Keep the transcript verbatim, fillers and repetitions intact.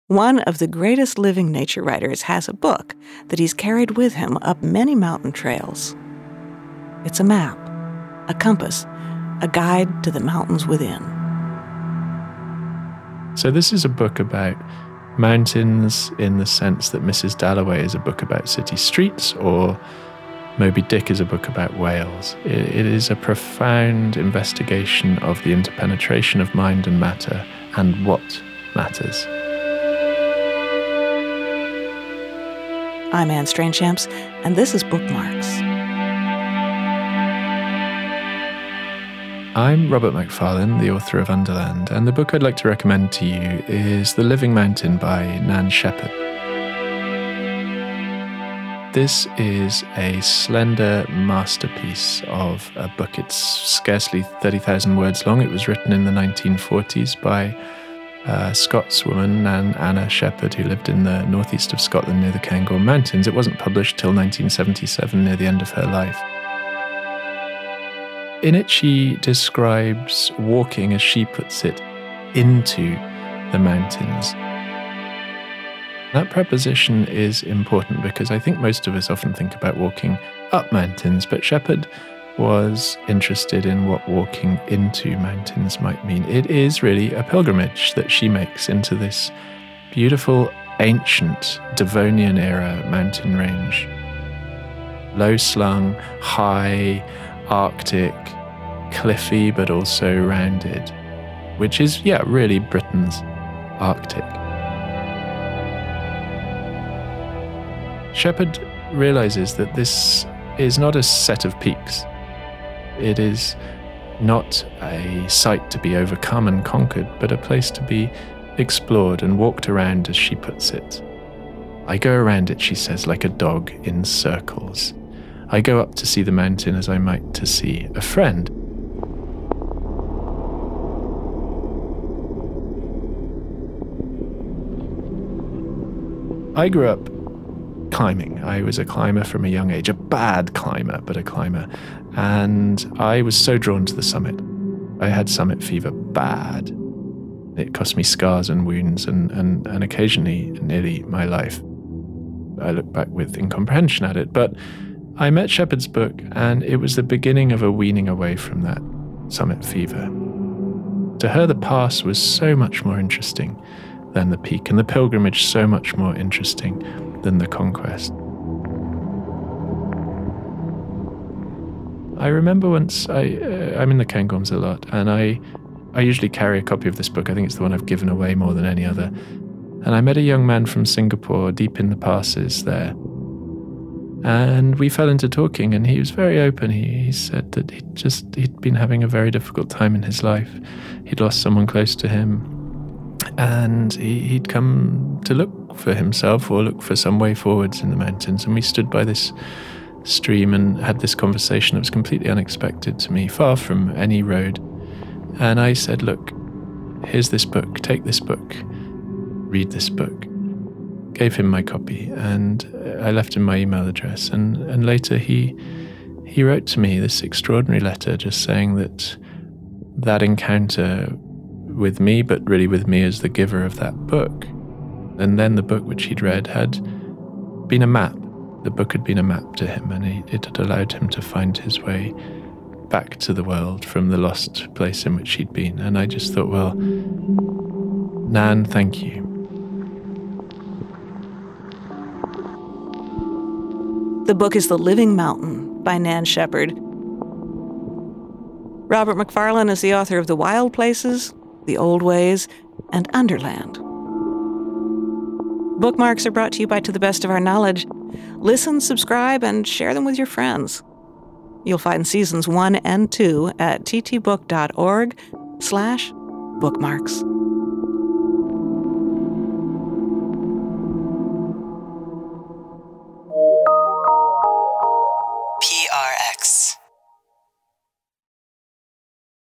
One of the greatest living nature writers has a book that he's carried with him up many mountain trails. It's a map, a compass, a guide to the mountains within. So this is a book about mountains in the sense that Missus Dalloway is a book about city streets, or Moby Dick is a book about whales. It, it is a profound investigation of the interpenetration of mind and matter and what matters. I'm Anne Strainchamps, and this is Bookmarks. I'm Robert Macfarlane, the author of Underland, and the book I'd like to recommend to you is The Living Mountain by Nan Shepherd. This is a slender masterpiece of a book. It's scarcely thirty thousand words long. It was written in the nineteen forties by a Scotswoman, Nan Anna Shepherd, who lived in the northeast of Scotland near the Cairngorm Mountains. It wasn't published till nineteen seventy-seven, near the end of her life. In it, she describes walking, as she puts it, into the mountains. That preposition is important because I think most of us often think about walking up mountains, but Shepherd was interested in what walking into mountains might mean. It is really a pilgrimage that she makes into this beautiful, ancient Devonian-era mountain range. Low-slung, high, Arctic, cliffy, but also rounded, which is, yeah, really Britain's Arctic. Shepherd realizes that this is not a set of peaks. It is not a site to be overcome and conquered, but a place to be explored and walked around, as she puts it. I go around it, she says, like a dog in circles. I go up to see the mountain as I might to see a friend. I grew up climbing. I was a climber from a young age, a bad climber, but a climber. And I was so drawn to the summit. I had summit fever bad. It cost me scars and wounds and, and, and occasionally nearly my life. I look back with incomprehension at it, but I met Shepherd's book and it was the beginning of a weaning away from that summit fever. To her, the pass was so much more interesting than the peak, and the pilgrimage so much more interesting than the conquest. I remember once, I, uh, I'm in the Cairngorms a lot, and I, I usually carry a copy of this book. I think it's the one I've given away more than any other. And I met a young man from Singapore deep in the passes there. And we fell into talking, and he was very open. He, he said that he'd just, he'd been having a very difficult time in his life. He'd lost someone close to him. And he, he'd come to look for himself or look for some way forwards in the mountains. And we stood by this stream and had this conversation that was completely unexpected to me, far from any road. And I said, look, here's this book, take this book, read this book. Gave him my copy, and I left him my email address. And, and later he he wrote to me this extraordinary letter just saying that that encounter with me, but really with me as the giver of that book, and then the book which he'd read had been a map. The book had been a map to him, and he, it had allowed him to find his way back to the world from the lost place in which he'd been. And I just thought, well, Nan, thank you. The book is The Living Mountain by Nan Shepherd. Robert Macfarlane is the author of The Wild Places, The Old Ways, and Underland. Bookmarks are brought to you by To the Best of Our Knowledge. Listen, subscribe, and share them with your friends. You'll find seasons one and two at ttbook.org slash bookmarks.